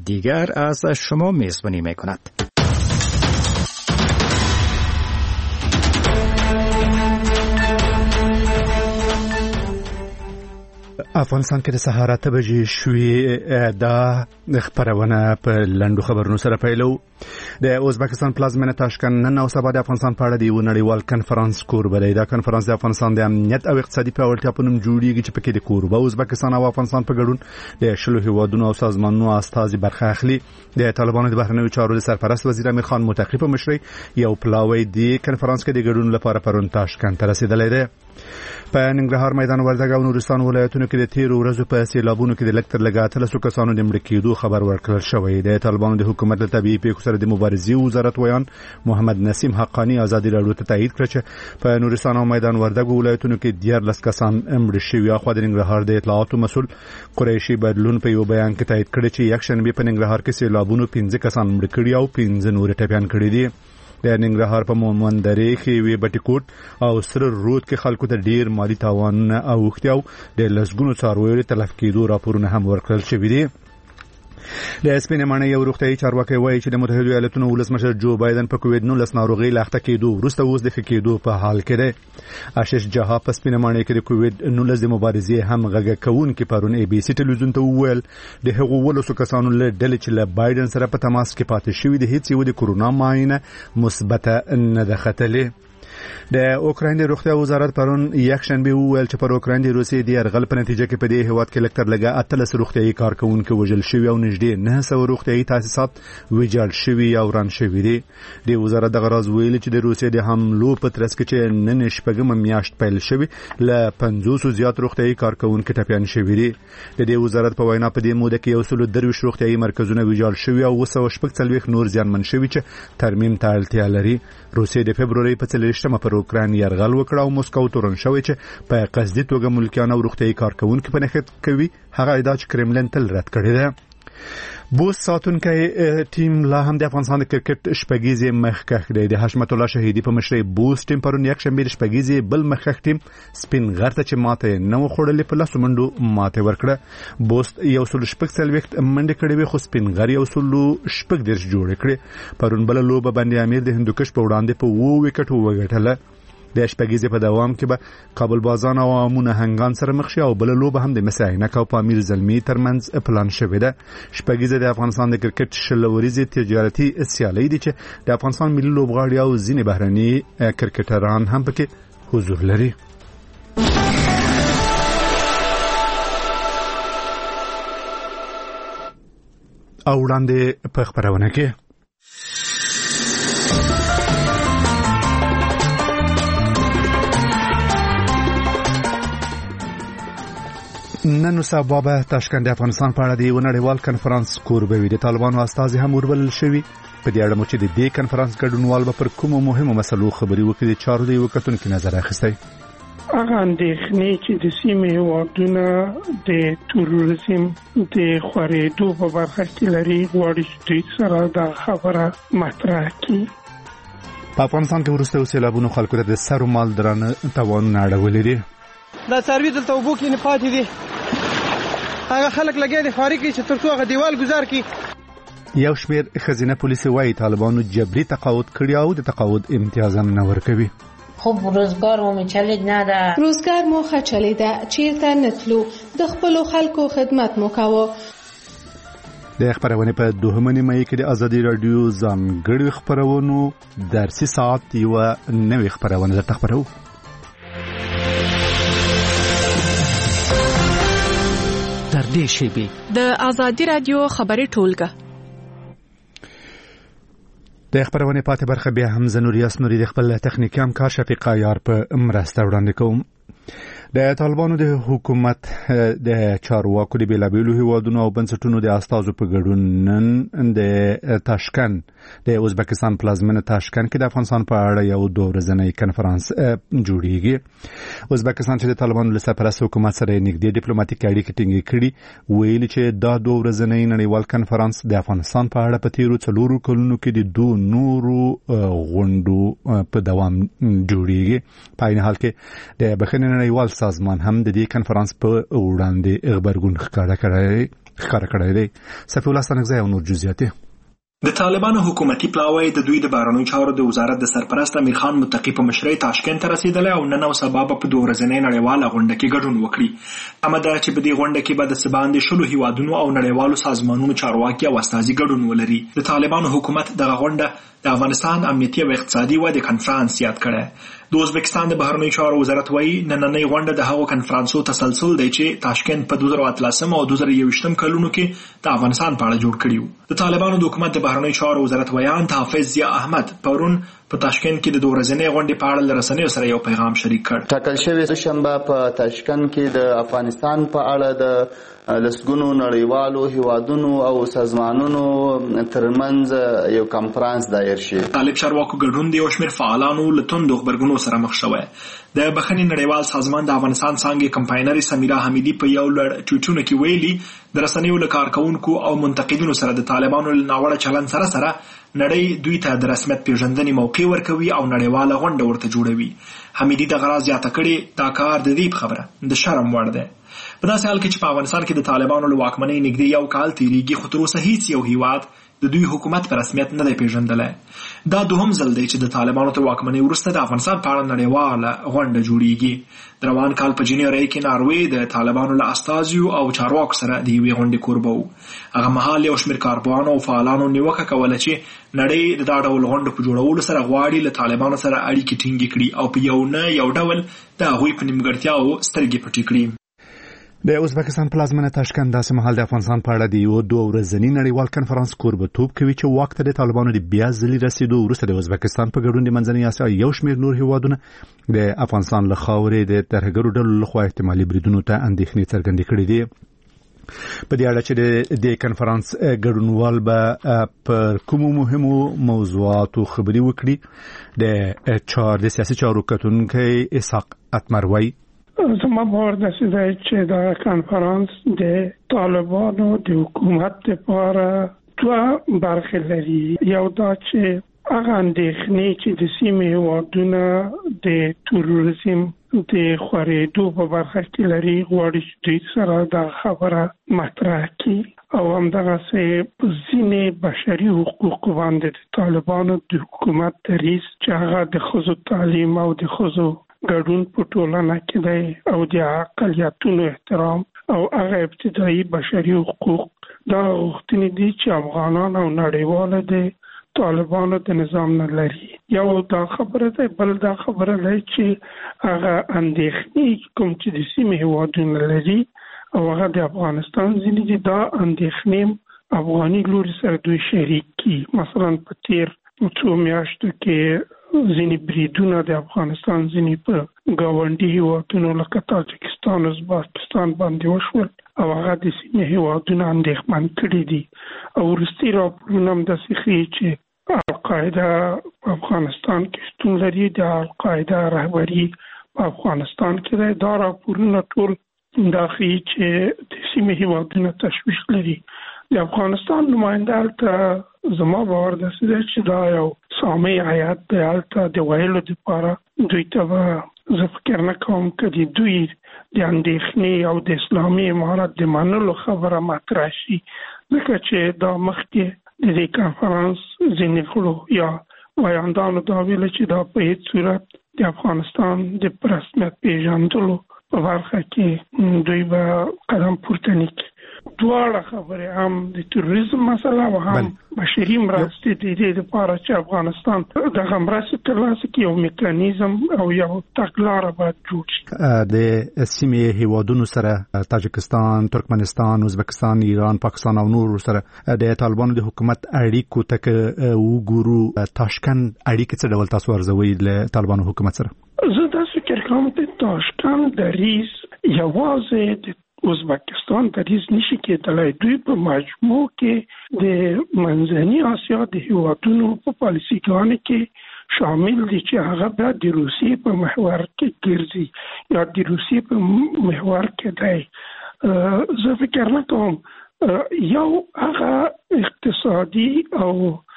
دیگر از شما میزبانی میکند. افغانستان کې د سهار 8 بجې شوې دا خبرونه په لنډو خبرونو سره پیلو. د ازبکستان پلازمینه تاشکند نن او سبا د افغانستان په اړه د یو نړیوال کنفرانس کوربه دی. دا کنفرانس د افغانستان د امنیت او اقتصادي پیاوړتیا په نوم جوړیږي چې پکې د کوربه ازبکستان او افغانستان په ګډون د شلو هیوادونو او سازمانونو استازي برخه اخلي. د طالبانو د بهرنیو چارو د سرپرست وزیر امیر خان متقی په مشرۍ یو پلاوی د کنفرانس کې د ګډون لپاره پرون تاشکند ته رسیدلی دی. په ننګرهار میدان وردګ او نورستان ولایتونو کې د تیرو ورځو په سیلابونو کې د لږ تر لږه 13 کسانو د مړه کېدو خبر ورکړل شوی دی. طالبانو د حکومت له طبيعي پیښو سره د مبارزې وزارت ویان محمد نسیم حقانی ازادي راډیو ته تایید کړ چې په نورستان او میدان وردګ ولایتونو کې 14 کسان مړه شوي. خو د ننګرهار د اطلاعاتو مسؤل قریشي بدلون په یو بیان کې تایید کړ چې یک شنبه په ننګرهار کې سیلابونو 15 کسان مړه کړي او 15 نور ټپيان کړي دي. د ننګرهار په مومندرې کې وی بټیکوټ او سره رود کې خلکو ته ډیر مالی تاوان او وختیاو د لسګونو څارویو تلف کېدو راپورونه هم ورکړل شوي دي. د سپینمانه یو روغتیايي چارواکي وایي چې د متحده ایالاتونو ولسمشر جو بایدن په کووډ-19 ناروغي لاخته کېدو وروسته اوس د کېدو په حال کې دی. آشش جها په سپینمانه کې د کووډ-19 د مبارزې هم غږ کوونکي پرون ای بي سي ټلویزیون ته وویل د هغو ولسو کسانو له ډلې چې له بایدن سره په تماس کې پاتې شوي د هیڅ یو د کورونا معاینه مثبته نه ده ختلې. د اوکراین د روغتیا وزارت پرون یک شنبه وویل چې پر اوکراین د روسیې د یرغل په نتیجه کې په دې هیواد کې لکټر لګا 13 روغتیايي کارکونکو وژل شوي او نږدې 900 روغتیايي تاسیسات ویجاړ شوي او وران شوي دي. د وزارت د غراز ویل چې د روسیې د حملو په ترڅ کې چې نن شپږم میاشت پیل شوی ل 500 زیات روغتیايي کارکونکو ټپيان شوي دي. د دې وزارت په وینا په دې موده کې 130 روغتیايي مرکزونه ویجاړ شوي او 240 نور زیانمن شوي چې ترمیم ته اړتیا لري. روسیې د فبرवरी په 30 پر اوکراین یرغل وکړ او مسکو تورن شوی چې په قصدي توګه ملکیان او روغتیايي کارکونکو په نخښت کوي. هغه ادعا چې کرملین تل رد کړی دی. بوس ساتونکي ټیم لا هم د افغانستان د کرکټ شپږیزې مخکښ دی. د حشمت الله شهیدی په مشرۍ بوس ټیم پرون یک شنبه شپږیزې بل مخکښ ټیم سپین غرته چې ماته نو خړلې په لاسو منډو ماته ورکړه. بوس یو سل شپږ سلويخت منډه کړې وي خو سپین غر یو سل شپږ درش جوړ کړې. پرون بل لوبه باندې امیر د هندوکش په وړاندې په 2 وکټو وګټله. د شپږیزې په دوام کې به کابل بازان او امونه هنګان سره مخ شي او بل لوبه هم د مساینک او پامیر زلمی ترمنځ پلان شوې ده. شپږیزې د افغانستان د کرکټ شلوريزې تجارتي سیالي دي چې د افغانستان ملي لوبغاړي او ځینې بهرني کرکټران هم پکې حضور لري. او وړاندې په خبرونه کې نن سبا به تاشکند افغانستان په اړه د یو نړیوال کنفرانس کوربه وي. د طالبانو استازي هم وربلل شوي. په دې اړه مو چې د دې کنفرانس ګډونوال به پر کومو مهمو مسلو خبري وکړي د چارو د یو کتونکو نظر اخیستی. هغه اندېښنې چې د سیمې هیوادونه د تروریزم د خورېدو په برخه کې لري غواړي چې دوی سره دا خبره مطرح کړي. په افغانستان کې وروسته سیلابونو خلکو ته د سر مال درانه تاوانونه اړولي دي. دا څاروي دلته اوبو کې نه پاتې دي. هغه خلک لګیا دي خاري کې چې ترڅو هغه دیوال گزار کړي. یو شمیر خزینه پولیس وايي طالبانو جبري تقاعد کړی او د تقاعد امتیاز هم نه ورکوي. خب روزگار مو چلید نه ده. روزگار مو خچلیده چیرته نتلو د خپل خلکو خدمت مو کاوه. د خبرونه په دوهمه نیمه کې د ازادي رادیو ځانګړي خبرونو درسي ساعت یو نوې خبرونه درته خبرو. در دې شیبه د ازادي رادیو خبري ټولګه د خبرونه پاتې برخه بیا هم زنوریاس نوري د خپل تخنیکی همکار شفیق عیار په مرسته وړاندې کوم. د طالبانو د حکومت د چارواکو د بیلابیلو هیوادونو او بنسټونو د استازو په ګډون نن د تاشکند د ازبکستان پلازمینه تاشکند کې د افغانستان په اړه یو 2 ورځنی کنفرانس جوړیږي. ازبکستان چې د طالبانو له سرپرست حکومت سره نږدې ډیپلوماټیک اړیکې ټینګې کړي ویلي چې دا 2 ورځنی نړیوال کنفرانس د افغانستان په اړه په تیرو 4 کلونو کې د 2 نورو غونډو په دوام جوړیږي. په عین حال کې د بخښنې نړیوال سازمان هم د دې کنفرانس په وړاندې خبرګون ښکاره کړی. ښکار کړی دی. صفی الله ستانکزی او نور جزئیات. د طالبانو حکومتي پلاوی د دوی د بهرنیو چارو د وزارت د سرپرست امیر خان متقی په مشرۍ تاشکند ته رسیدلی او نن او سبا به په 2 ورځنۍ نړیواله غونډه کې ګډون وکړي. تمه ده چې په دې غونډه کې به د څه باندې 10 هیوادونو او نړیوالو سازمانونو چارواکي او استازي ګډون ولري. د طالبانو حکومت دغه غونډه د افغانستان امنیتي او اقتصادي ودې کنفرانس یاد کړی. د ازبکستان د بهرنیو چارو وزارت وایي نننۍ غونډه د هغو کنفرانسو تسلسل دی چې تاشکند په 2013 او 2021 کلونو کې د افغانستان په اړه جوړ کړي وو. د طالبانو د حکومت د بهرنیو چارو وزارت ویان حافظ ضیا احمد پرون په تاشکند کې د 2 ورځنۍ غونډې په اړه لرسنیو سره یو پیغام شریک کړ. ټاکل شوی شنبه په تاشکند کې د افغانستان په اړه د لسګونو نړیوالو هیوادونو او سازمانونو ترمنځ یو کنفرانس دایر شي. طالب چارواکو ګډون د یو شمېر فعالانو له توندو غبرګونو سره مخ شوی. د بخښنې نړیوال سازمان د افغانستان څانګې کمپاینر سمیرا حمیدی په یو لړ ټویټونو کې ویلي د رسنیو له کارکونکو او منتقدینو سره د طالبانو له ناوړه چلند سره نړۍ دوی ته د رسمیت پیژندنې موقع ورکوي او نړیواله غونډه ورته جوړوي. حمیدی د غراض زیاته کړي دا کار د دې خبره د شرم وړ دی. په داسې حال کې چې په افغانستان کې د طالبانو له واکمنۍ نږدې یو کال تیریږي خو تر اوسه هیڅ یو هیواد د دوی حکومت په رسمیت نه دی پیژندلی. دا دوهم ځل دی چې د طالبانو تر واکمنۍ وروسته د افغانستان په اړه نړیواله غونډه جوړیږي. د روان کال په جنوري کې ناروې د طالبانو له استازیو او چارواکو سره د یوې غونډې کوربه و. هغه مهال یو شمېر کارپوهانو او فعالانو نیوکه کوله چې نړۍ د دا ډول غونډو په جوړولو سره غواړي له طالبانو سره اړیکې ټینګې کړي او په یو نه یو ډول د هغوی په نیمګړتیاوو سترګې پټې کړي. د ازبکستان پلازمینه تاشکند داسې مهال د افغانستان په اړه د یو 2 ورځني نړیوال کنفرانس کوربه‌توب کوي چې واک ته د طالبانو د بیا ځلي رسیدو وروسته د ازبکستان په ګډون د منځنۍ اسیا یو شمېر نور هیوادونه د افغانستان له خاورې د ترهګرو ډلو لخوا احتمالي بریدونو ته اندېښنې څرګندې کړې دي. په دې اړه چې د کنفرانس ګډونوال به پر کومو مهمو موضوعاتو خبرې وکړي د سیاسي چارو کتونکی اسحاق اتمروي. زما باور داسې دی چې دا کنفرانس د طالبانو د حکومت لپاره 2 برخې لري. یو دا چې هغه اندېښنې چې د سیمې هیوادونه د تروریزم د خورېدو په برخه کې لري غواړي چې دوی سره دا خبره مطرح کړي او همدغسې په ځینې بشري حقوقو باندې د طالبانو د حکومت دریځ چې هغه د ښځو تعلیم او د ښځو ګډون په ټولنه کې دی او د اقلیتونو احترام او هغه ابتدایي بشري حقوق دا غوښتنې دي چې افغانان او نړیواله د طالبانو د نظام نه لري. یو دا خبره ده. بل دا خبره ده چې هغه اندېښنې کوم چې د سیمې هیوادونه لري او هغه د افغانستان ځینې دي دا اندېښنې افغاني لوري سره دوی شریک کړي. مثلا په تیر 2 میاشتو کې ځینې بریدونه د افغانستان ځینې په ګاونډي هیوادونو لکه تاجکستان او ازبکستان باندې وشول او هغه د سیمې هیوادونه اندېښمن کړي دي. او وروستي راپورونه هم داسې ښیي چې القاعده په افغانستان کې شتون لري. د القاعده رهبري په افغانستان کې دی. دا راپورونه ټول دا ښیي چې د سیمې هیوادونه تشویش لري. د افغانستان نماینده هلته زما باور داسې دی چې دا یو سامع هیات دی. هلته د ویلو دپاره دوی ته به زه فکر نه کوم که د دوی د اندېښنې او د اسلامي امارت د منلو خبره مطرح شي ځکه چې دا مخکې د دې کنفرانس ځینې غړو یا ویاندانو دا ویله چې دا په هیڅ صورت د افغانستان د په رسمیت پیژندلو په برخه کې دوی به قدم پورته نه کړي. دواړه خبرې هم د تروریزم مسله او هم بشري مرستې د دې لپاره چې افغانستان دغه مرستې ترلاسه کړي یو میکانیزم او یو تګلاره باید جوړ شي. د سیمې هیوادونو سره تاجکستان، ترکمنستان، ازبکستان، ایران، پاکستان او نور سره د طالبانو د حکومت اړیکو ته وګورو. تاشکند اړیکې څه ډول تاسو ارزوئ له طالبانو حکومت سره؟ زه دا فکر کوم چې تاشکند دریځ یوازې د ازبکستان دریځ نشي کېدلی. دوی په مجموع کې د منځني اسیا د هیوادونو په پالیسیګانو کې شامل دي چې هغه بیا د روسیې په محور کې ګرځي یا د روسیې په محور کې دی. زه فکر نه کوم یو هغه اقتصادي او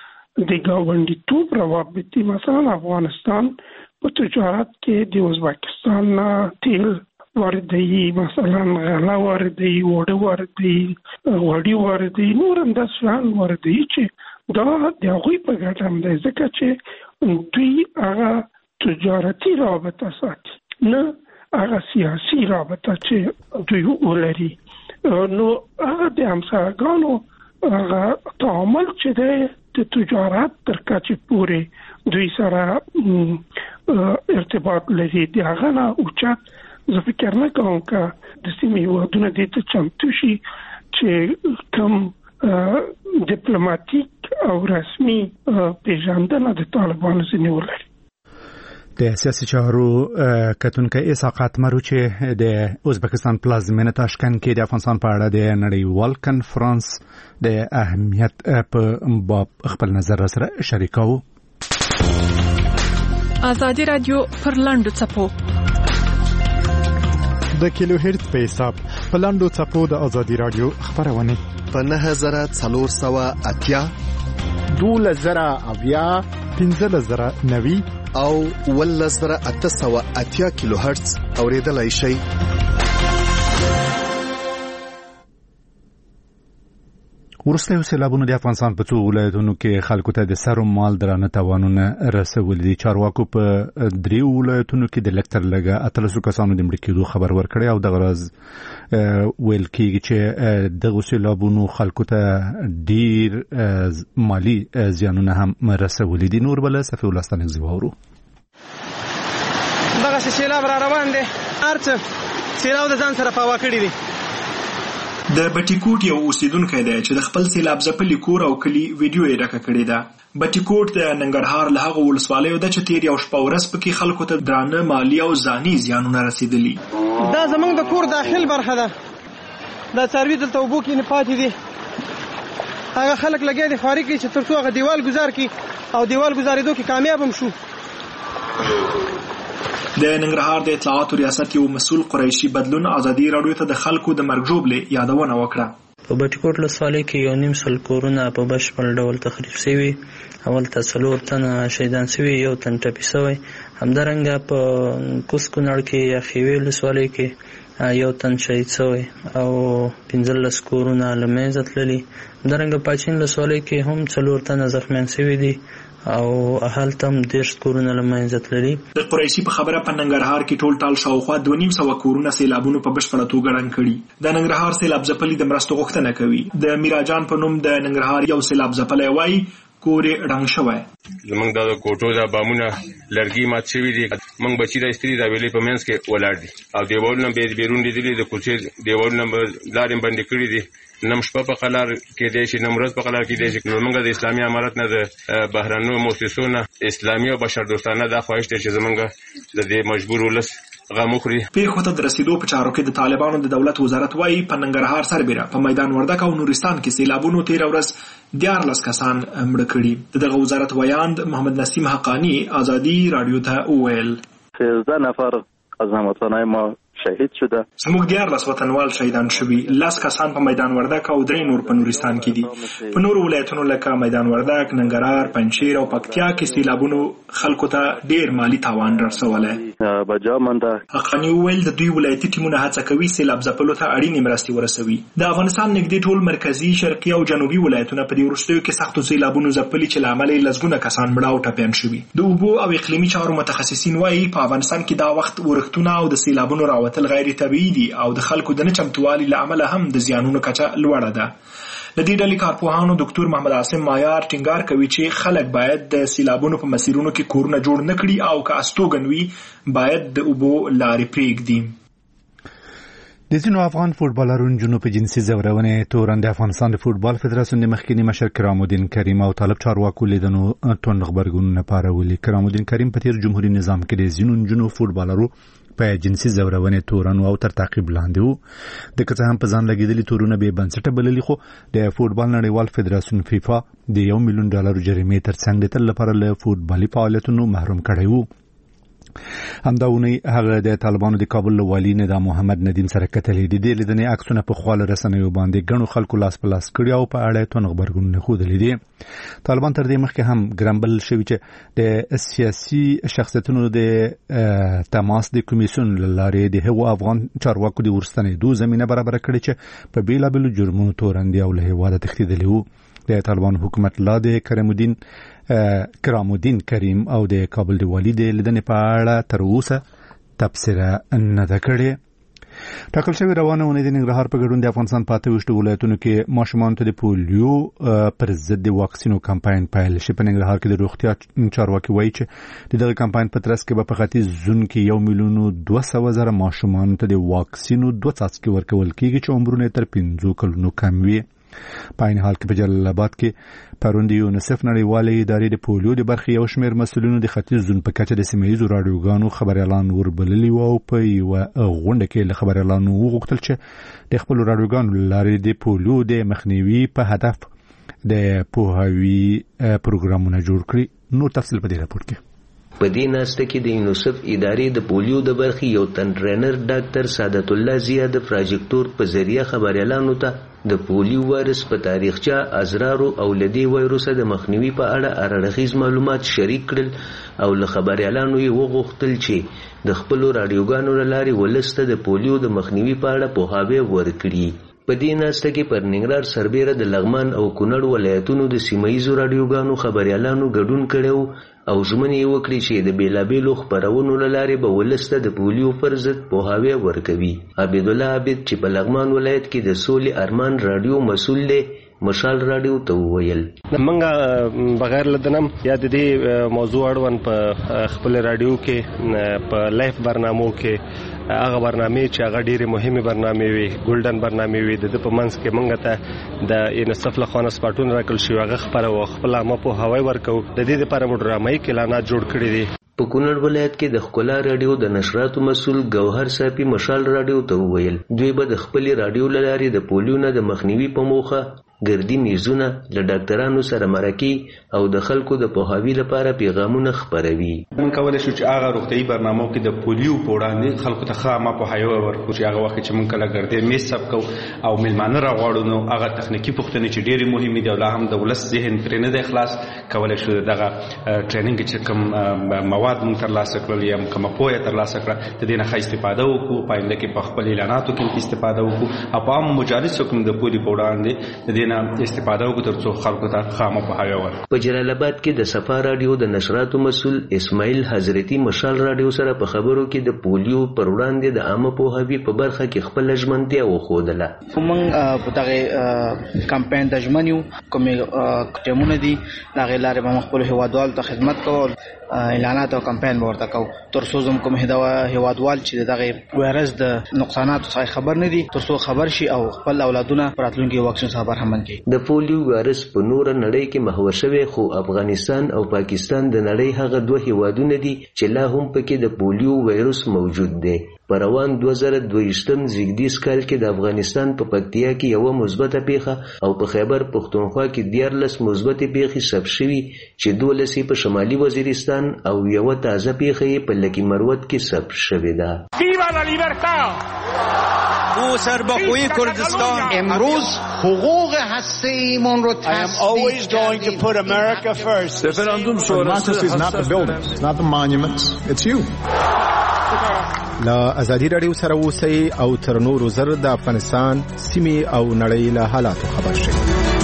د ګاونډیتوب روابط دي. مثلا افغانستان په تجارت کې د ازبکستان نه تیل واردوي، مثلا غله واردوي، وړه واردوي، غوړي واردوي، نور هم داسې شیان واردوي چې دا د هغوی په ګټه هم دی، ځکه چې دوی هغه تجارتي رابطه ساتي، نه هغه سیاسي رابطه چې دوی ولري. نو هغه د همسایګانو هغه تعامل چې دی د تجارت تر کچې پورې دوی سره ارتباط لري، د هغه نه اوچت زه فکر نه کوم که د سیمې هېوادونه دې ته چمتو شي چې کوم ډیپلوماتیک او رسمي پیژندنه د طالبانو ځینې ولري. د سیاسي چارو کتونکي اسحاق اتمرو چې د ازبکستان پلازمینه تاشکند کې د افغانستان په اړه د نړیوال کنفرانس د اهمیت په باب خپل نظر سره شریکاو. ازادي رادیو پر لاندو چپو د کیلو هرتز په حساب په لاندو چپو د ازادي رادیو خبرونه په 9480 12090 15090 او 11880 کیلو هرتز اوریدلای شئ. وروسته سیلابونو د افغانستان په څو ولایتونو کې خلکو ته د سر او مال درانه تاوانونه رسولي دي. چارواکو په 3 ولایتونو کې د لکتر لګه 13 کسانو د مړ کېدو خبر ورکړی او د غرض ویل کېږي چې دغه سیلابونو خلکو ته ډیر مالی زیانونه هم رسولي دي. نور بل صفي ولستان زیوورو دغه سیلاب را روان دي، ارڅ سیلاب د ځان سره پاوا کړی دي. د بټیکوټ یو اوسیدونکی دی چې د خپل سیلاب ځپلي کور او کلي ویډیو یې ډکه کړې ده. بټیکوټ د ننګرهار له هغو ولسوالیو ده چې تیر یو شپه ورځ پکې خلکو ته درانه مالي او ځاني زیانونه رسېدلي. دا زموږ د کور داخل برخه ده، دا څاروي دلته اوبو کې نه پاتې دي. هغه خلک لګیا دي خواري کوي چې تر څو هغه دیوال ګزار کړي او دیوال ګزارېدو کې کامیاب هم شو. د ننګرهار د اطلاعاتو ریاست یو مسؤل قریشي بدلون ازادي راډیو ته د خلکو د مرګ ژوبلې یادونه وکړه. په بټیکوټ ولسوالۍ کې 1.5 کورونه په بشپړ ډول تخریب شوي، اول ته 4 تنه شهیدان شوي، 1 تن ټپي شوی. همدارنګه په کوس کونړ کې یا خیوې ولسوالۍ کې 1 تن شهید شوی او 15 کورونه له منځه تللي. همدارنګه پاچین ولسوالۍ کې هم 4 تنه زخمیان شوي دي او هلته هم 10 کورونه له منځه تللي. د قریشي په خبره په ننګرهار کې ټول ټال شاوخوا 2.5 کورونه سیلابونو په بشپړه توګه ړنګ کړي. د ننګرهار سیلاب ځپلي د مرستو غوښتنه کوي. د میراجان په نوم د ننګرهار یو سیلاب ځپلی وایي کور یې ړنګ شوی. زمونږ د کوټو د بامونه لرګي مات شوي دي، موږ بچي د استري د ویلې په منځ کې ولاړ دي او دیوالونه بیرون لیدلي، د کوڅې دیوالونه لارې بندې کړي دي. نم شپه په قلار کې دی شي، نم ورځ په قلار کې دی شي. موږ د اسلامي امارت نه د بهرنیو مؤسسو نه اسلامي او بشردوستانه دا خواهش دی چې زمونږ د دې مجبور ولس غم وخوري. پیښو ته د رسیدو په چارو کې د طالبانو د دولت وزارت وایي په ننګرهار سربېره په میدان وردګ او نورستان کې سیلابونو تیر ورځ 14 کسان مړه کړي. دغه وزارت ویاند محمد نسیم حقانی ازادي راډیو ته وویل 13 نفر از هموطنای ما شهید شده. زموږ 14 وطنوال شهیدان شوي، 10 کسان په میدان وردګ او 3 نور په نورستان کې دي. په نورو ولایتونو لکه میدان وردګ، ننګرهار، پنجشیر او پکتیا کې سیلابونو خلکو ته ډیر مالی تاوان رسولی. حقانی وویل د دوی ولایتي ټیمونه هڅه کوي سیلاب ځپلو ته اړینې مرستې ورسوي. د افغانستان نږدې ټول مرکزي، شرقي او جنوبي ولایتونه په دې وروستیو کې سختو سیلابونو ځپلي چې له امله یې لسګونه کسان مړه او ټپیان شوي. د اوبو او اقلیمي چارو متخصصین وایي په افغانستان کې دا وخت ورښتونه او د سیلابونو راوتل غیر طبیعي دي او د خلکو د نه چمتووالي له امله هم د زیانونو کچه لوړه ده. د دې ډلې کارپوهانو ډاکټر محمد عاصم مایار ټینګار کوي چې خلک باید د سیلابونو په مسیرونو کې کورونه جوړ نه کړي او که استوګن وي باید د اوبو لارې پرېږدي. د ځینو افغان فوټبالرونو جنوب جنسي زورونې تورن د افغانستان د فوټبال فدراسیون د مخکینی مشر کرام الدین کریم او طالب چارواکو لیدنو توند خبرګونونه پارولي. کرام الدین کریم په تیر جمهوریت نظام کې د ځینو جنوب فوټبالرو په جنسي زورونې تورن او تر تعقیب لاندې وو. د کڅه هم په ځان لګیدلي تورونه به بنسټه بللي، خو د فوټبال نړیوال فدراسیون فیفا د $1 ملیون جریمې ترڅنګ د تل لپاره له فوټبالي فعالیتونو محروم کړی وو. همداونی هغه د طالبانو د کابل والی نظام محمد ندیم سره کتلې دي. د لیدنې عکسونه په خواله رسنیو باندې غنو خلکو لاس په لاس کړی او په اړه تون خبرګون خوده لیدي. طالبان تر دې مخکې هم ګرامبل شوی چې د سیاسي شخصیتونو د تماس د کمیسیون لارې د هغو افغان چارواکو د ورستنې دوه زمينه برابر کړي چې په بیلابل جرمونو تورندي او له هواده تښتیدلی وو. د طالبان حکومت لا د کرامالدین کریم او د کابل د والی د لیدنې په اړه تر اوسه تبصره نه ده کړې. ټاکل شوی روانه ونې د ننګرهار په ګډون د افغانستان په 28 ولایتونو کې ماشومانو ته د پولیو پر ضد د واکسینو کمپاین پیل شي. په ننګرهار کې د روغتیا چارواکي وایي چې دغه کمپاین په ترڅ کې په ختیځ زون کې 1,200,000 ماشومانو ته د واکسینو 2 څاڅکي ورکول کیږي چې عمرونه تر 15 کلونو کم وي. په عین حال کې په جلال آباد کې پروند یونیسف نړیوالې ادارې د پولیو د برخې یو شمېر مسؤلینو د ختیځ زون په کچه د سیمه‌ییزو راډیوګانو خبريالان وربللي وو او په یو غونډه کې له خبريالانو وغوښتل چې د خپل راډیوګانو لارې د پولیو د مخنیوي په هدف د پوهاوی پروګرامونه جوړ کړي. نو تفصیل په دې راپور کې. په دې ناسته کې د یونیسف ادارې د پولیو د برخې یو تن ټرینر ډاکټر سعادت الله زیاد د پروجیکټور په ذریعہ خبريالانو ته د پولیو وایرس په تاریخچه ازرارو او لدی وایروس د مخنیوي په اړه اړخیز معلومات شریک کړل او له خبريالانو یې وغوښتل چې د خپل راډیوګانو لارې ولسته د پولیو د مخنیوي په اړه پوهاوی ورکړي. په دې ناسته کې پر ننګرهار سربېره د لغمان او کونړ ولایتونو د سیمه‌ییزو راډیوګانو خبريالانو ګډون کړو او ژمنې یې وکړې چې د بیلابېلو خپرونو له لارې به ولس ته د پولیو پر ضد پوهاوی ورکوي. عبیدالله عابد چې په لغمان ولایت کې د سولې ارمان راډیو مسؤل دی مشال راډیو ته وویل منګه بغیر لدنم یا د دې موضوع اړوند په خپل راډیو کې په لایف برنامو کې هغه برنامه چې هغه ډېرې مهمه برنامه وي ګولډن برنامه وي د په منځ کې منګه ته د یونیسف له خوا سپارټون راکړل شي هغه خبره او خپل عامه په هواي ورکو د دې لپاره موډرامي اعلانات جوړ کړی دي. په کونړ ولایت کې د خکولا راډیو د نشراتو مسؤل ګوهر صافي مشال راډیو ته وویل دوی به د خپل راډیو لارې د پولیو نه د مخنیوي په موخه ګردی میزونه له ډاکټرانو سره مرکي او د خلکو د پوهاوی لپاره پیغامونه خپروي. موږ کولای شو چې هغه روغتيایي برنامو کې د پولیو په وړاندې خلکو ته خامہ پوهاوی ورکړو چې هغه وخت چې موږ کله ګردی میز سب کو او ملمانه راغواړو نو هغه تخنیکی پوښتنې چې ډېری مهمه دي او لا هم د ولس ذهن پرې نه دی خلاص کولای شو دغه ټریننګ چې کوم مواد موږ ترلاسه کړل یا کوم پوهه ترلاسه کړه د دې نه ښه استفاده وکړو پاینده کې په خپل اعلاناتو کې استفاده وکړو او په عام مجالسو کې د پولی په وړاندې د دې استفاده وکړو ترڅو خلکو ته خامہ پوهاوی ورکړي. په جلال آباد کې د صفا راډیو د نشراتو مسؤل اسماعیل حضرتي مشال راډیو سره په خبرو کې د پولیو پر وړاندې د عامه پوهاوی په برخه کې خپل ژمنتیا وښودله. موږ په دغه کمپاین د ژمنیو کومې ټیمونه دي هغه لارې به خپل هیوادوالو ته خدمت کوو اعلانات او کمپاین ورته کوو ترڅو زموږ کوم هیوادوال چې دغه وایرس د نقصاناتو څخه خبر نه دي ترڅو خبر شي او خپل اولادونه راتلونکي واکسین څخه برخمن کړي. د پولیو وایرس په نور نړۍ کې محور شوی خو افغانستان او پاکستان د نړۍ هغه دوه هیوادونه دي چې لا هم پکې د پولیو وایرس موجود دی. په روان 2022 زیږدیز کال کې د افغانستان په پکتیا کې یو مثبته پیښه او په خیبر پښتونخوا کې 14 مثبتې پیښې ثبت شوي چې 12 په شمالي وزیرستان او یو تازه پیښه په لکی مروت کې ثبت شوې ده. ویوا لا لیبرتا او سربخوی کردستان امروز حقوق هسته‌ایمون رو always going to put America first. Referendum شورای is not the buildings, it's not the monuments, it's you. لا ازادي رادیو سره اوسئ او تر نورو زر د افغانستان سیمې او نړۍ له حالاتو خبر شئ.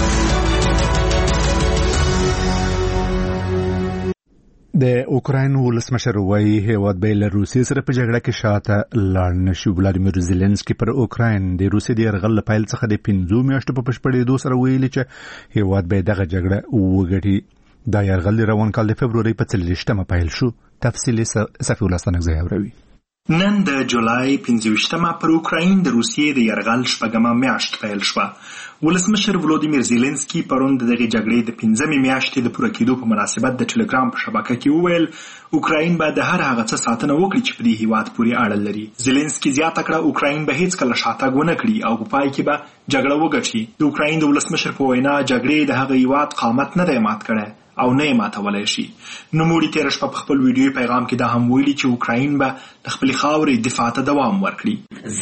د اوکراین ولسمشر وایي هیواد به له روسیې سره په جګړه کې شاته لاړ نشي. ولادیمیر زيلنسکي پر اوکراین د روسیې د یرغل له پیل څخه د 15 میاشتو په بشپړېدو سره ویلي چې هیواد به دغه جګړه وګټي. دا یرغل روان کال د فبروري په 30مه پیل شو. تفصیل صفی الله ستانکزی اوري. نن د جولای 15مه پر اوکراین د روسیې د یرغل شپږمه میاشت پیل شوه. ولسمشر ولادیمیر زيلنسکي پرون د دغه جګړې د 15مې میاشتې د پوره کېدو په مناسبت د ټلګرام په شبکه کې وویل اوکراین به د هر هغه څه ساتنه وکړي چې په دې هیواد پورې اړه لري. زيلنسکي زیاته کړه اوکراین به هیڅ کله شاتګ ونه کړي او په پای کې به جګړه وګټي. د اوکراین د ولسمشر په وینا جګړې د هغه هیواد قامت نه دی مات کړی او نه یې ماتولی شي. نوموړي تېره شپه په خپل ویډیوي پیغام کې دا هم ویلي چې اوکراین به د خپلې خاورې دفاع ته دوام ورکړي.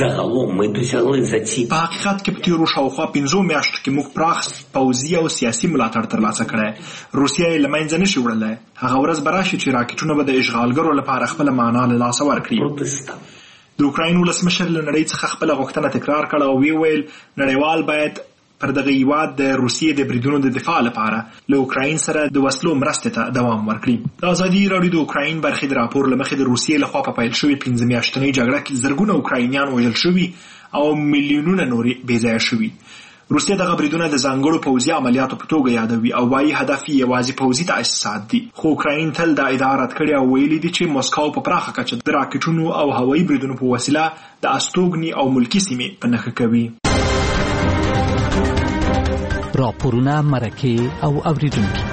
په حقیقت کې په تېرو شاوخوا 5 میاشتو کې موږ پراخ پوځي او سیاسي ملاتړ ترلاسه کړی. روسیه یې له منځه نشي وړلی. هغه ورځ به راشي چې راکټونه به د اشغالګرو لپاره خپله معنا له لاسه ورکړي. د اوکراین ولسمشر له نړۍ څخه خپله غوښتنه تکرار کړه او ویې ویل نړیوال باید پر دغه هیواد د روسیې د بریدونو د دفاع لپاره له اوکراین سره د وسلو مرستې ته دوام ورکړي. د ازادي راډیو د اوکراین برخې د راپور له مخې د روسیې لخوا په پیل شوې 15 میاشتنۍ جګړه کې زرګونه اوکراینیان وژل شوي او میلیونونه نورې بېځایه شوي. روسیه دغه بریدونه د ځانګړو پوځي عملیاتو په توګه یادوي او وایي هدف یې یوازې پوځي تاسیسات دي. خو اوکراین تل دا ادعا رد کړې او ویلي دي چې مسکو په پراخه کچه د راکټونو او هوایي بریدونو په وسیله د استوګنې او ملکي سیمې په نښه کوي. راپورونه، مرکې او اوریدونکي.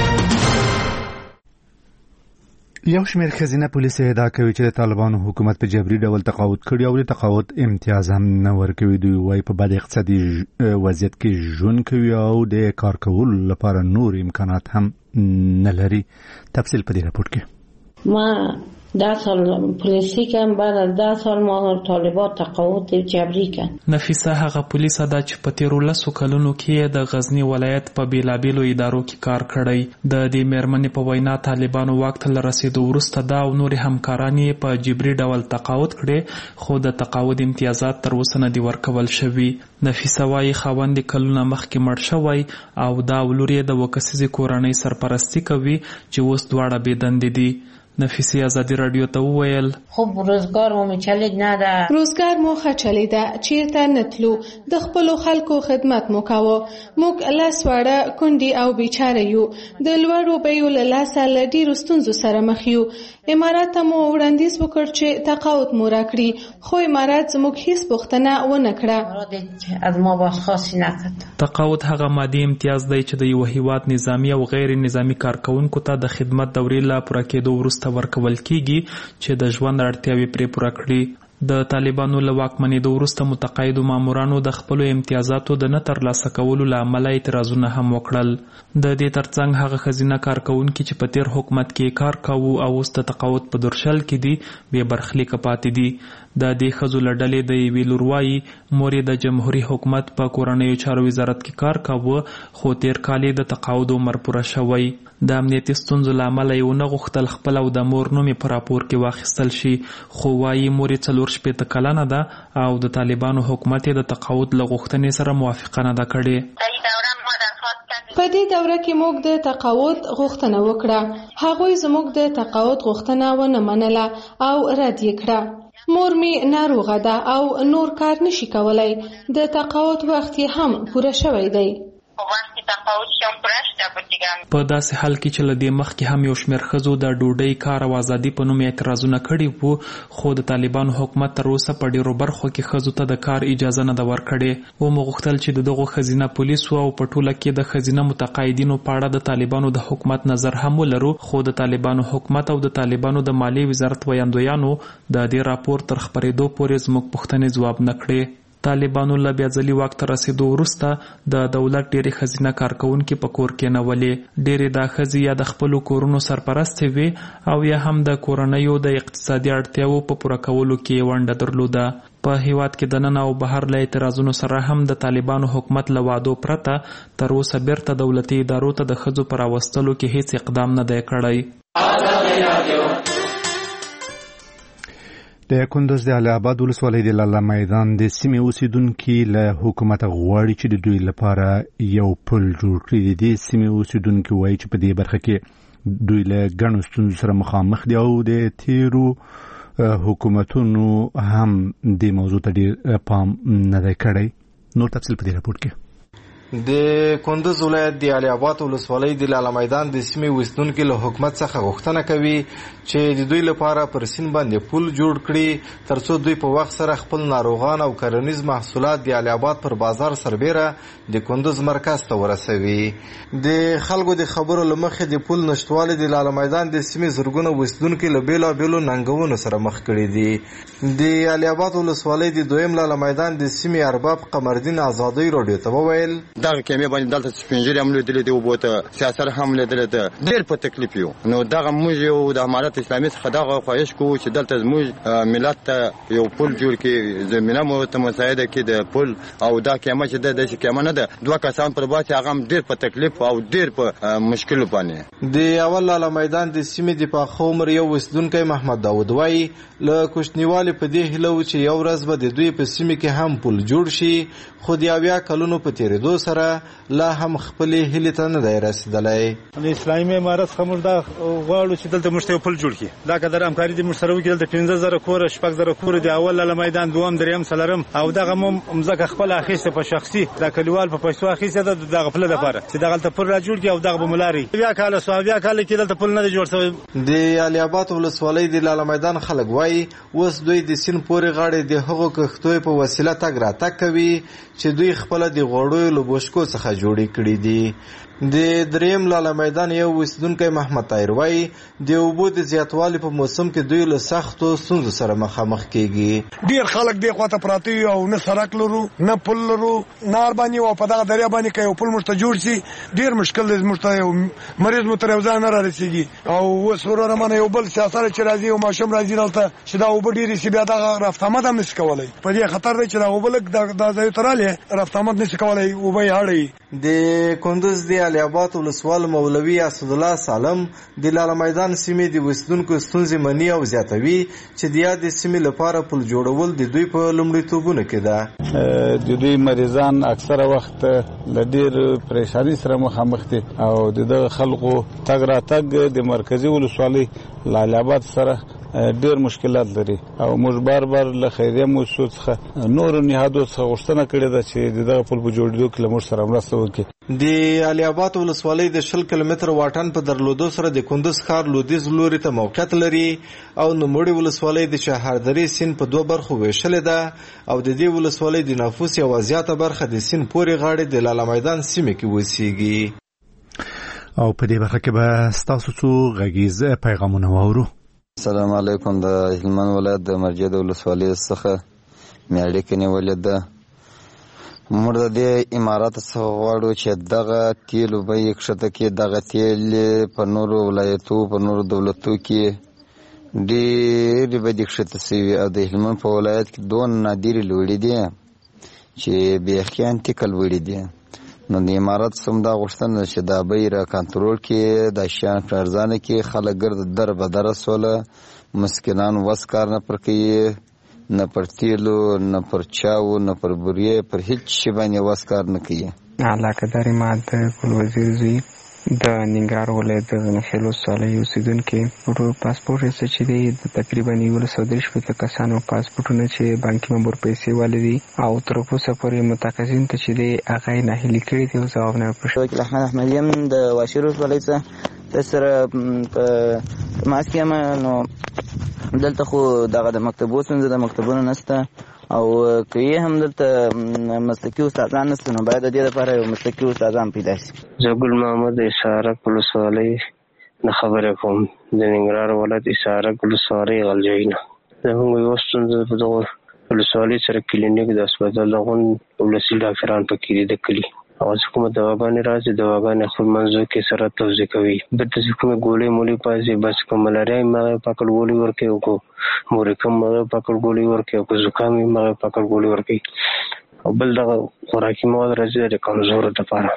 یو شمېر ښځینه پولیس ادعا کوي چې د طالبانو حکومت په جبري ډول تقاعد کړي او د تقاعد امتیاز هم نه ورکوي. دوی وايي په بد اقتصادي وضعیت کې ژوند کوي او د کار کولو لپاره نور امکانات هم نه لري. تفصیل په دې راپور کې. ما 10 سال پولیسی کم بعد از 10 سال ما طالبان تقاعد جبری کن. نفیسه هغه پولیسه ده چې په تیرو 10 کلونو کې د غزنی ولایت په بیلابیلو ادارو کې کار کړی. د دې مېرمنې په وینا طالبانو واک ته رسیدو وروسته دا او نور همکاران یې په جبري ډول تقاعد کړي خو د تقاعد امتیازات تر اوسه نه دي ورکول شوي. نفیسه وايي خاوند کلونه مخکې مړ شوی او دا ولور یې د وکسیزې کورنۍ سرپرستی کوي چې اوس دواړه بېدندې دي. نفیسی ازادي رادیو ته وویل خب روزگار مو میچلید نه ده. روزگار مو خچلیده چیرته نتلو د خپل خلکو خدمت مو کاوه. موږ لاس وړه کندي او بیچاره یو. د لوړو بیو له لاسه له ډیرو ستونزو سره مخ یو. امارات مو وړاندیز وکړ چې تقاعد مو راکړي خو امارات زموږ هیڅ پوښتنه ونه کړه. از ما بازخواستي نکړه. تقاعد هغه مادي امتیاز دی چې د یو هیواد نظامی او غیر نظامی کارکونکو ته د خدمت دورې لا پوره کېدو وروسته ورکول کیږي چې د ژوند اړتیاوې پرې پوره کړي. د طالبانو له واکمنېدو وروسته متقاعدو مامورانو د خپلو امتیازاتو د نه ترلاسه کولو له امله اعتراضونه هم وکړل. د دې ترڅنګ هغه ښځینه کارکوونکي چې په تیر حکومت کې کار کاوه او اوس د تقاعد په درشل کې دي بې برخلیکه پاتې دي. د دې ښځو له ډلې د یوې لور وایي مور یې د جمهوري حکومت په کورنیو چارو وزارت کې کار کاوه خو تیر کال یې د تقاعد عمر پوره شوی. د امنیتي ستونزو له امله یې ونه غوښتل خپل او د مور نوم یې په راپور کې واخیستل شي خو وایي مور یې 40 کلنه ده او د طالبانو حکومت یې د تقاعد له غوښتنې سره موافقه نه ده کړې. په دې دوره کې موږ د تقاعد غوښتنه وکړه. هغوی زموږ د تقاعد غوښتنه ونه منله او رد یې کړه. مور می ناروغه ده او نور کار نشي کولای. د تقاعد وخت یې هم پوره شوی دی. په داسې حال کې چې له دې مخکې هم یو شمېر ښځو د ډوډۍ کار او ازادي په نوم اعتراضونه کړي وو خو د طالبانو حکومت تر اوسه په ډیرو برخو کې ښځو ته د کار اجازه نه ده ورکړې. ومو غوښتل چې دغو ښځینه پولیسو او په ټوله کې د ښځینه متقاعدینو په اړه د طالبانو د حکومت نظر هم ولرو خو د طالبانو حکومت او د طالبانو د مالیې وزارت ویاندویانو د دې راپور تر خپرېدو پورې زموږ پوښتنې ځواب نه کړې. طالبانو له بیا ځلي واک ته رسیدو وروسته د دولت ډېرې ښځینه کارکوونکي په کور کې کېنولې. ډېرې دا ښځې یا د خپلو کورونو سرپرستې وې او یا هم د کورنیو د اقتصادي اړتیاوو په پوره کولو کې ونډه درلوده. په هیواد کې دننه او بهر له اعتراضونو سره هم د طالبانو حکومت له وعدو پرته تر اوسه بیرته دولتي ادارو ته د ښځو په راوستلو کې هیڅ اقدام نه دی کړی. د کندوز د علي آباد ولسوالۍ د لاله میدان د سیمې اوسیدونکي له حکومت غواړي چې د دوی لپاره یو پل جوړ کړي. د دې سیمې اوسیدونکي وایي چې په دې برخه کې دوی له ګڼو ستونزو سره مخامخ دي او د تیرو حکومتونو هم دې موضوع ته ډېر پام نه دی کړی. نور تفصیل په دې راپور کې. د کندوز ولایت د علي آباد ولسوالۍ د لاله میدان د سیمې اوسیدونکي له حکومت څخه غوښتنه کوي چې د دوی لپاره پر سیند باندې پل جوړ کړي ترڅو دوی په وخت سره خپل ناروغان او کرنیز محصولات د علي آباد پر بازار سربیره د کندوز مرکز ته ورسوي. د خلکو د خبرو له مخې د پل نشتوالی د لاله میدان د سیمې زرګونه اوسیدونکي له بیلابیلو ننګونو سره مخ کړي دي. د علي آباد ولسوالۍ د دویم لاله میدان د سیمې ارباب قمردین آزادۍ راډیو ته وویل دغه کیمه باندې دلته سپینجری هم لیدلې دی او بوته سیاست هم لیدلې ده ډېر په تکلیف یو نو دغه موږ یو د امارت اسلامي څخه دغه خواهش کوو چې دلته زموږ ملت ته یو پل جوړ کړي زمينه مو ته مساعده کړي د پل او دا کیمه چې د دې کیمه نه ده دوه کسان پر باندې هغه ډېر په تکلیف او ډېر په مشکل باندې د اول لاله میدان د سیمې د پاخومر یو وسدونکو محمد داود وای له کوشنیوالي په دې هلو چې یو ورځ به د دوی په سیمه کې هم پل جوړ شي خو د اویا کلونو په تیریدو سره لا هم خپل هلي ته نه دی رسیدلی د اسلامي امارت خمر دا غواړو چې دلته مشته پل جوړ کړي دا قدر همکاري د مشترک کې دلته 15000 کور 6000 کور د اول لاله میدان دوم دریم سلرم او دغه مزګه خپل اخیسته په شخصي د کلیوال په پیسو اخیسته د غفله لپاره چې دغه ته پر را جوړ کی او دغه بملاري بیا کال سوابیا کال کې دلته پل نه جوړ شوی د علي آباد ولسوالۍ د لاله میدان خلک وای اوس دوی د سین پورې غاړې د هغو کښتوی په وسیله تګ را تک کوي چې دوی خپل د غوړو لوبشکو څخه جوړې کړې دي د دریم لاله میدان یو وسدونکو محمد طاهر وای د اوبو د زیاتوالي په موسم کې دوی له سختو ستونزو سره مخامخ کیږي ډیر خلک دی خواته پراتی او نه سړک لرو نه پل لرو نار باندې او په دغه دریا باندې کوي پل مرته جوړ شي ډیر مشکل دی مرته یو مریض متروزان نه رسیږي او وسوره منه یو بل سیاست چې راځي او ماشوم راځي دلته چې دا وب ډیر سی بیا دا رفتامت هم نشي کولای په دې خطر دی چې دا وبلک د ځای تراله رفتامت نشي کولای او به هړی د کندوز دی علي آباد ولسوال مولوي اسد الله سالم د لاله میدان سیمې د وسدونکو ستونزې منی او زیاتوي چې د یاد سیمې لپاره پل جوړول د دوی په لومړیتوبونو کې ده د دوی مریضان اکثره وخت د ډیر پریشانی سره مخامخ دي او د خلکو تګ را تګ د مرکزی ولسوالۍ لاله آباد سره ډیر مشکلات لري او موږ بار له خیریه موسسو څخه نور نهادو څخه غوښتنه کړې ده چې دغه پل په جوړېدو کې موږ سره مرسته وکړي د علي آباد ولسوالۍ د 10 کیلومتر واټن په درلودو سره د کندوز ښار لویدیځ لوري ته موقعیت لري او نوموړي ولسوالۍ د چهاردری سیند په دوه برخو ویشلې ده او د دې ولسوالۍ د نفوس یو زیاته برخه د سیند پورې غاړې د لاله میدان سیمه کې وسیږي او په دې برخه کې به تاسو څو غږیز پیغامونه واورو. السلام علیکم. د هلمند ولایت د مرجع د ولسوالۍ څخه میاړې کې نیولې ده. موږ د دې امارات څخه غواړو چې دغه تیلو به یې کښته کې دغه تیل په نورو ولایتو په نورو دولتو کې ډېرې به دې کښته شوي او د هلمند په ولایت کې دونه نادرې لوړې دي چې بیخیان ټیکل وړي دي. نو د امارات څخه دا غوښتنه چې دا به یې را کنټرول کړي د شیان په ارزانه کې خلک ګرد در بدره سوله مسکینان وس کار نه پر کوي نه پر تیلو نه پر چاو نه پر بوریې پر هیڅ شي باندې وس کار نه کوي. علاقه داري ما د ګل وزیر زوی د ننګرهار ولایت د غنخیل ولسوالۍ اوسېدونکي پاسپورټ یې څه چې دی تقریبا 130 کسانو پاسپورټونه چې بانکي مامور پیسې والي دي او تر اوسه پورې متقاضین ته چې دی هغه یې ناهیلي کړي دي او ځواب نه ورکړی. وکیل احمد احمدیم د واشیر ولسوالۍ څخه سره په ماسک یم. نو دلته خو دغه د مکتبو څنګه د مکتبونو نشته او که یې هم دلته مسلکي استادان نشته نو باید د دې لپاره یو مسلکي استادان پیدا شي. زه ګل محمد اسحاق ولسوالۍ نه خبرې کوم د ننګرهار ولایت اسحاق ولسوالۍ غلجۍ نه. زموږ یو ستونزه په دغه ولسوالۍ سره کلینیک د هسپتال دغه ولسي ډاکټران پکې دي د کلي او چې کومه دواګانې راځي دواګانې خپل منځو کې سره توضیح کوي. بلته چې کومه ګولۍ مولۍ پاسي بس کوم ملاریا مغه پکړ ګولۍ ورکوي او کو مورکم مغه پکړ ګولۍ ورکوي او کو زکام مغه پکړ ګولۍ ورکوي او بل دغه خوراکي مواد راځي د کمزور لپاره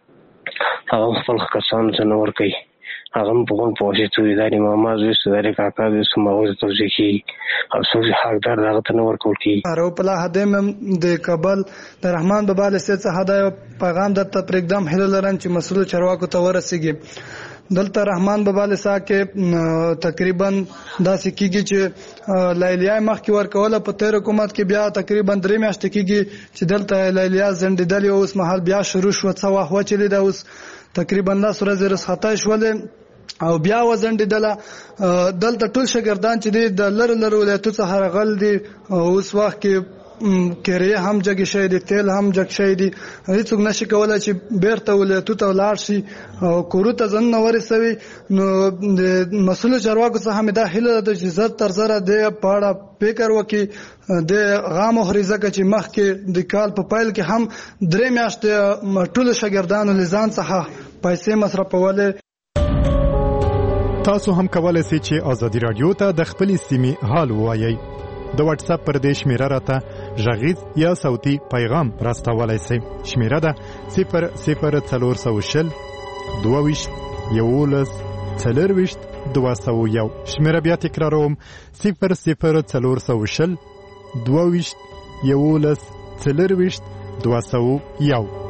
هغه خپل کسان څنګه ورکوي هغه په کوم پوهې ته د ماما زوی سره کاکا د سماوي توضیح کی او څو حقدار دغه ته ورکول کی. ارو په هدم د کابل د رحمان بابا له څخه هدايه پیغام د تپریکدم هله لرن چې مسؤل چرواکو ته ورسیږي. دلته رحمان بابا له ساکه تقریبا داسې کیږي چې لایلیا مخکې ورکوله په تیر حکومت کې بیا تقریبا 3 میاشتې کیږي چې دلته لایلیا زندیدل او اوس مهال بیا شروع شو څه وخت چلی دا اوس تقریبا 10 ورځې رسخته شولې او بیا وزندیدله. دلته ټول شاګردان چې د لر ولایتو څخه راغلي دي اوس وخت کې کریه هم جګ شي دي، تیل هم جګ شي دي، هیڅوک نشي کولای چې بیرته ولایتو ته ولاړ شي او کورو ته ځن نه ورسوي. نو د مسؤل چارواکو څخه مې دا هیله ده چې زر تر زره د پاړه فکر وکړي، د غام خریزه چې مخکې د کال په پایل کې هم 3 میاشتې ټول شاګردانو لزان څخه پیسې مصرفولې. تاسو هم کولای شئ چې ازادي رادیو ته د خپل سیمې حال ووایئ. د واتس اپ پر دې شمیره راته غږیز یا صوتي پیغام راستولای شئ. شمیره ده 00420 22 11 40 201. شمیره بیا تکراروم 00420 22 11 40 201.